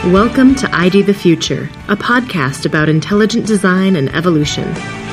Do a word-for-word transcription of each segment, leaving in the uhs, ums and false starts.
Welcome to I D the Future, a podcast about intelligent design and evolution.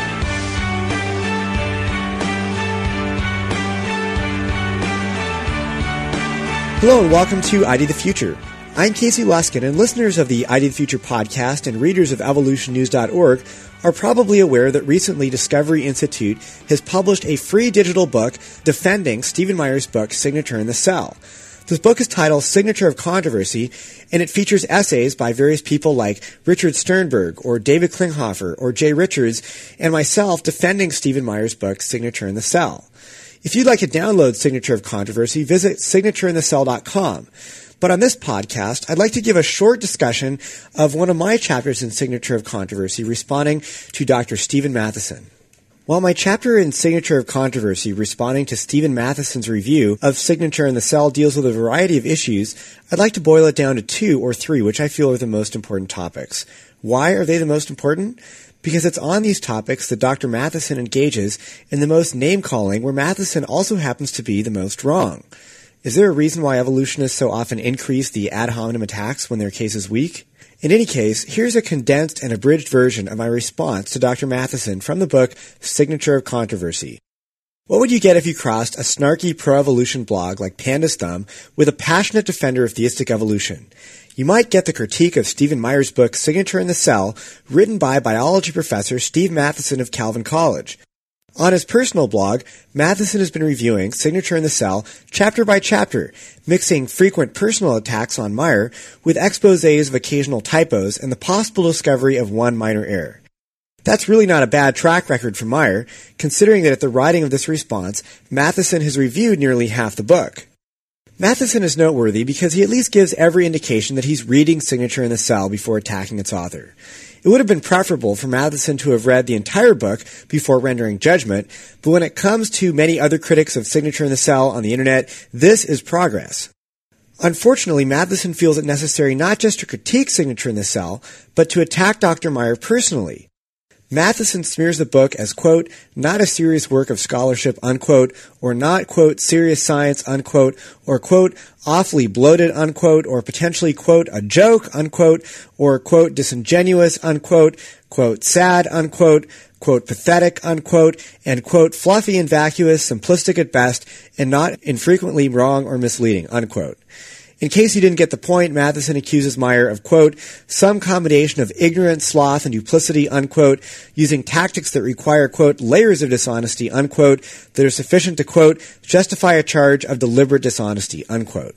Hello and welcome to I D the Future. I'm Casey Luskin, and listeners of the I D the Future podcast and readers of evolution news dot org are probably aware that recently Discovery Institute has published a free digital book defending Stephen Meyer's book, Signature in the Cell. This book is titled Signature of Controversy, and it features essays by various people like Richard Sternberg, or David Klinghoffer, or Jay Richards, and myself defending Stephen Meyer's book, Signature in the Cell. If you'd like to download Signature of Controversy, visit signature in the cell dot com. But on this podcast, I'd like to give a short discussion of one of my chapters in Signature of Controversy, responding to Doctor Stephen Matheson. While my chapter in Signature of Controversy, responding to Stephen Matheson's review of Signature in the Cell, deals with a variety of issues, I'd like to boil it down to two or three, which I feel are the most important topics. Why are they the most important? Because it's on these topics that Doctor Matheson engages in the most name-calling, where Matheson also happens to be the most wrong. Is there a reason why evolutionists so often increase the ad hominem attacks when their case is weak? In any case, here's a condensed and abridged version of my response to Doctor Matheson from the book Signature of Controversy. What would you get if you crossed a snarky pro-evolution blog like Panda's Thumb with a passionate defender of theistic evolution? You might get the critique of Stephen Meyer's book Signature in the Cell, written by biology professor Steve Matheson of Calvin College. On his personal blog, Matheson has been reviewing Signature in the Cell chapter by chapter, mixing frequent personal attacks on Meyer with exposés of occasional typos and the possible discovery of one minor error. That's really not a bad track record for Meyer, considering that at the writing of this response, Matheson has reviewed nearly half the book. Matheson is noteworthy because he at least gives every indication that he's reading Signature in the Cell before attacking its author. It would have been preferable for Matheson to have read the entire book before rendering judgment, but when it comes to many other critics of Signature in the Cell on the internet, this is progress. Unfortunately, Matheson feels it necessary not just to critique Signature in the Cell, but to attack Doctor Meyer personally. Matheson smears the book as, quote, not a serious work of scholarship, unquote, or not, quote, serious science, unquote, or, quote, awfully bloated, unquote, or potentially, quote, a joke, unquote, or, quote, disingenuous, unquote, quote, sad, unquote, quote, pathetic, unquote, and, quote, fluffy and vacuous, simplistic at best, and not infrequently wrong or misleading, unquote. In case you didn't get the point, Matheson accuses Meyer of, quote, some combination of ignorance, sloth, and duplicity, unquote, using tactics that require, quote, layers of dishonesty, unquote, that are sufficient to, quote, justify a charge of deliberate dishonesty, unquote.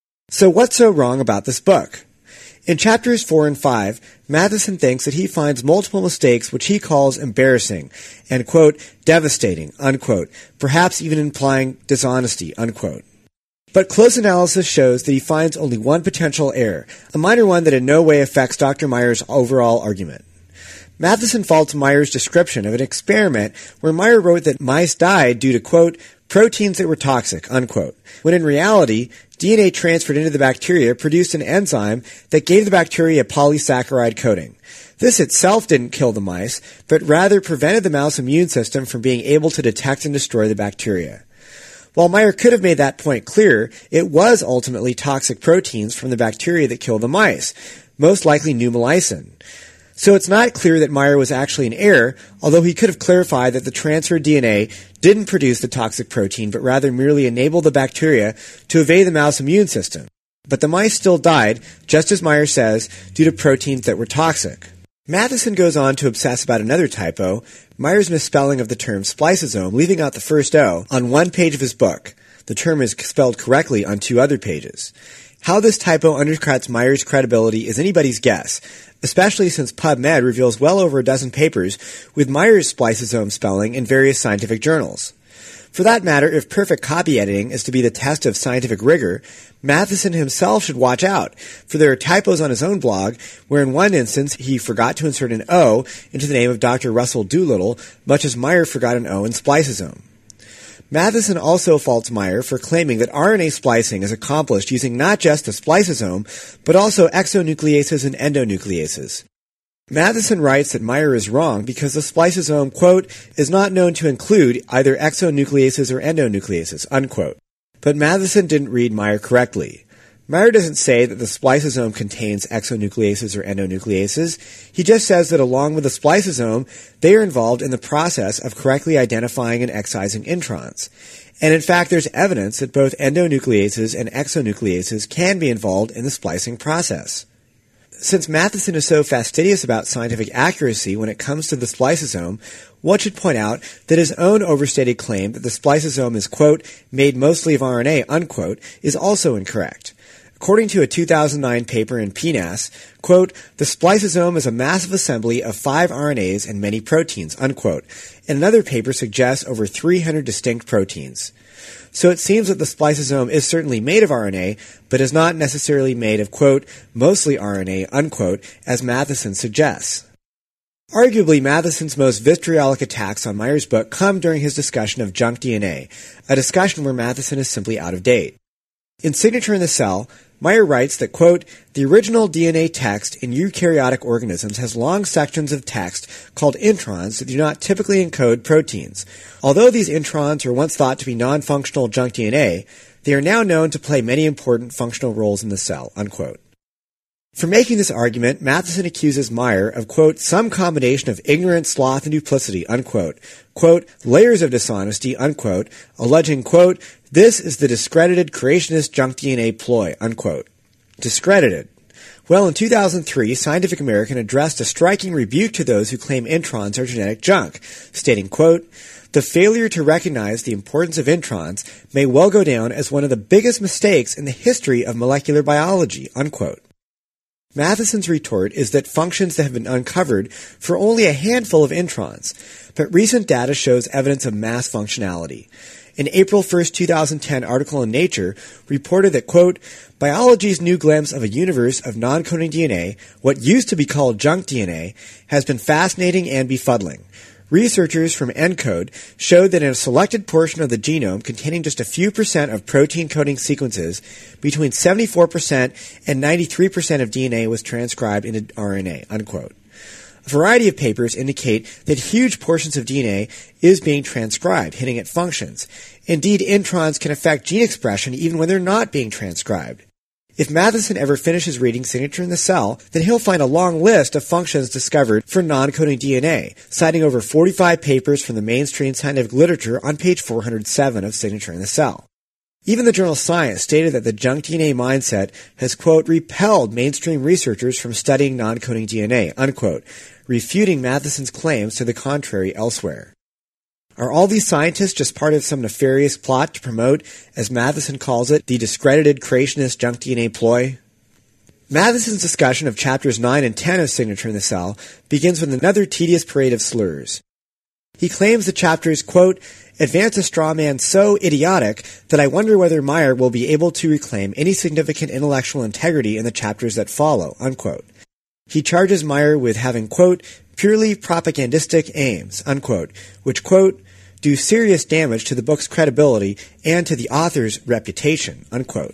So what's so wrong about this book? In chapters four and five, Matheson thinks that he finds multiple mistakes which he calls embarrassing and, quote, devastating, unquote, perhaps even implying dishonesty, unquote. But close analysis shows that he finds only one potential error, a minor one that in no way affects Doctor Meyer's overall argument. Matheson faults Meyer's description of an experiment where Meyer wrote that mice died due to, quote, proteins that were toxic, unquote, when in reality, D N A transferred into the bacteria produced an enzyme that gave the bacteria a polysaccharide coating. This itself didn't kill the mice, but rather prevented the mouse immune system from being able to detect and destroy the bacteria. While Meyer could have made that point clearer, it was ultimately toxic proteins from the bacteria that killed the mice, most likely pneumolysin. So it's not clear that Meyer was actually in error, although he could have clarified that the transferred D N A didn't produce the toxic protein, but rather merely enabled the bacteria to evade the mouse immune system. But the mice still died, just as Meyer says, due to proteins that were toxic. Matheson goes on to obsess about another typo, Meyer's misspelling of the term spliceosome, leaving out the first O, on one page of his book. The term is spelled correctly on two other pages. How this typo undercuts Meyer's credibility is anybody's guess, especially since PubMed reveals well over a dozen papers with Meyer's spliceosome spelling in various scientific journals. For that matter, if perfect copy editing is to be the test of scientific rigor, Matheson himself should watch out, for there are typos on his own blog where in one instance he forgot to insert an O into the name of Doctor Russell Doolittle, much as Meyer forgot an O in spliceosome. Matheson also faults Meyer for claiming that R N A splicing is accomplished using not just the spliceosome, but also exonucleases and endonucleases. Matheson writes that Meyer is wrong because the spliceosome, quote, is not known to include either exonucleases or endonucleases, unquote. But Matheson didn't read Meyer correctly. Meyer doesn't say that the spliceosome contains exonucleases or endonucleases. He just says that along with the spliceosome, they are involved in the process of correctly identifying and excising introns. And in fact, there's evidence that both endonucleases and exonucleases can be involved in the splicing process. Since Matheson is so fastidious about scientific accuracy when it comes to the spliceosome, one should point out that his own overstated claim that the spliceosome is, quote, made mostly of R N A, unquote, is also incorrect. According to a two thousand nine paper in P N A S, quote, the spliceosome is a massive assembly of five R N As and many proteins, unquote, and another paper suggests over three hundred distinct proteins. So it seems that the spliceosome is certainly made of R N A, but is not necessarily made of, quote, mostly R N A, unquote, as Matheson suggests. Arguably, Matheson's most vitriolic attacks on Meyer's book come during his discussion of junk D N A, a discussion where Matheson is simply out of date. In Signature in the Cell, Meyer writes that, quote, the original D N A text in eukaryotic organisms has long sections of text called introns that do not typically encode proteins. Although these introns were once thought to be non-functional junk D N A, they are now known to play many important functional roles in the cell, unquote. For making this argument, Matheson accuses Meyer of, quote, some combination of ignorance, sloth, and duplicity, unquote, quote, layers of dishonesty, unquote, alleging, quote, this is the discredited creationist junk D N A ploy, unquote. Discredited. Well, in two thousand three, Scientific American addressed a striking rebuke to those who claim introns are genetic junk, stating, quote, the failure to recognize the importance of introns may well go down as one of the biggest mistakes in the history of molecular biology, unquote. Matheson's retort is that functions that have been uncovered for only a handful of introns, but recent data shows evidence of mass functionality. An April first, two thousand ten article in Nature reported that, quote, biology's new glimpse of a universe of non-coding D N A, what used to be called junk D N A, has been fascinating and befuddling. Researchers from ENCODE showed that in a selected portion of the genome containing just a few percent of protein-coding sequences, between seventy-four percent and ninety-three percent of D N A was transcribed into R N A, unquote. A variety of papers indicate that huge portions of D N A is being transcribed, hitting at functions. Indeed, introns can affect gene expression even when they're not being transcribed. If Matheson ever finishes reading Signature in the Cell, then he'll find a long list of functions discovered for non-coding D N A, citing over forty-five papers from the mainstream scientific literature on page four hundred seven of Signature in the Cell. Even the journal Science stated that the junk D N A mindset has, quote, repelled mainstream researchers from studying non-coding D N A, unquote, refuting Matheson's claims to the contrary elsewhere. Are all these scientists just part of some nefarious plot to promote, as Matheson calls it, the discredited creationist junk D N A ploy? Matheson's discussion of chapters nine and ten of Signature in the Cell begins with another tedious parade of slurs. He claims the chapters, quote, advance a straw man so idiotic that I wonder whether Meyer will be able to reclaim any significant intellectual integrity in the chapters that follow, unquote. He charges Meyer with having, quote, purely propagandistic aims, unquote, which, quote, do serious damage to the book's credibility and to the author's reputation, unquote.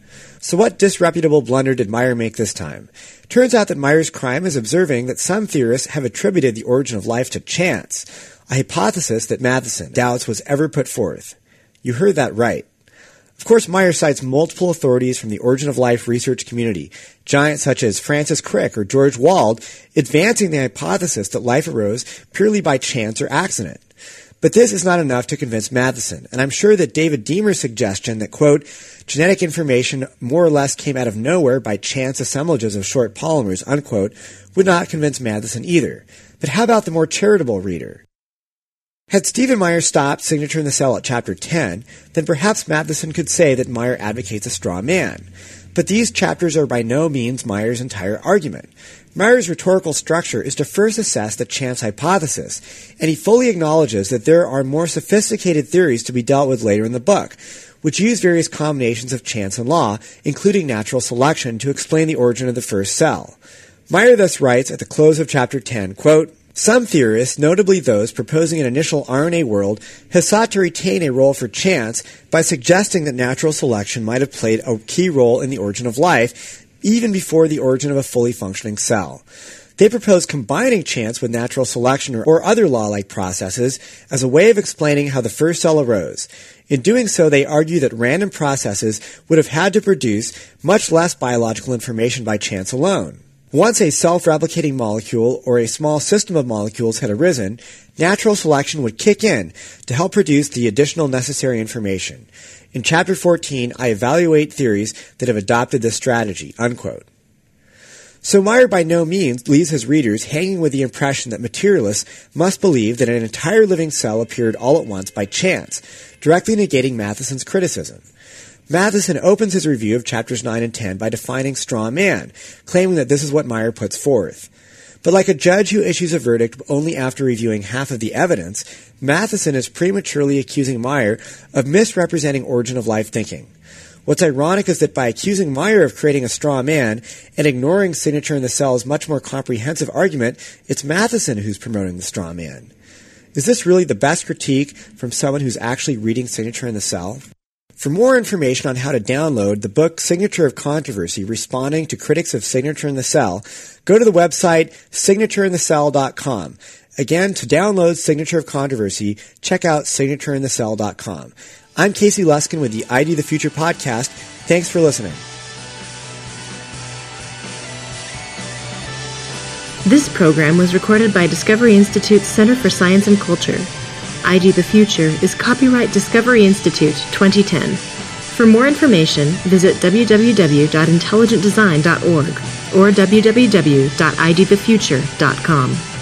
So what disreputable blunder did Meyer make this time? Turns out that Meyer's crime is observing that some theorists have attributed the origin of life to chance, a hypothesis that Matheson doubts was ever put forth. You heard that right. Of course, Meyer cites multiple authorities from the origin of life research community, giants such as Francis Crick or George Wald, advancing the hypothesis that life arose purely by chance or accident. But this is not enough to convince Matheson, and I'm sure that David Deemer's suggestion that, quote, genetic information more or less came out of nowhere by chance assemblages of short polymers, unquote, would not convince Matheson either. But how about the more charitable reader? Had Stephen Meyer stopped Signature in the Cell at chapter ten, then perhaps Matheson could say that Meyer advocates a straw man. But these chapters are by no means Meyer's entire argument. Meyer's rhetorical structure is to first assess the chance hypothesis, and he fully acknowledges that there are more sophisticated theories to be dealt with later in the book, which use various combinations of chance and law, including natural selection, to explain the origin of the first cell. Meyer thus writes at the close of chapter ten, quote, some theorists, notably those proposing an initial R N A world, have sought to retain a role for chance by suggesting that natural selection might have played a key role in the origin of life, even before the origin of a fully functioning cell. They propose combining chance with natural selection or, or other law-like processes as a way of explaining how the first cell arose. In doing so, they argue that random processes would have had to produce much less biological information by chance alone. Once a self-replicating molecule or a small system of molecules had arisen, natural selection would kick in to help produce the additional necessary information. In Chapter fourteen, I evaluate theories that have adopted this strategy, unquote. So Meyer by no means leaves his readers hanging with the impression that materialists must believe that an entire living cell appeared all at once by chance, directly negating Matheson's criticism. Matheson opens his review of chapters nine and ten by defining straw man, claiming that this is what Meyer puts forth. But like a judge who issues a verdict only after reviewing half of the evidence, Matheson is prematurely accusing Meyer of misrepresenting origin of life thinking. What's ironic is that by accusing Meyer of creating a straw man and ignoring Signature in the Cell's much more comprehensive argument, it's Matheson who's promoting the straw man. Is this really the best critique from someone who's actually reading Signature in the Cell? For more information on how to download the book Signature of Controversy, Responding to Critics of Signature in the Cell, go to the website signature in the cell dot com. Again, to download Signature of Controversy, check out signature in the cell dot com. I'm Casey Luskin with the I D the Future podcast. Thanks for listening. This program was recorded by Discovery Institute's Center for Science and Culture. I D the Future is copyright Discovery Institute twenty ten. For more information, visit w w w dot intelligent design dot org or w w w dot i d the future dot com.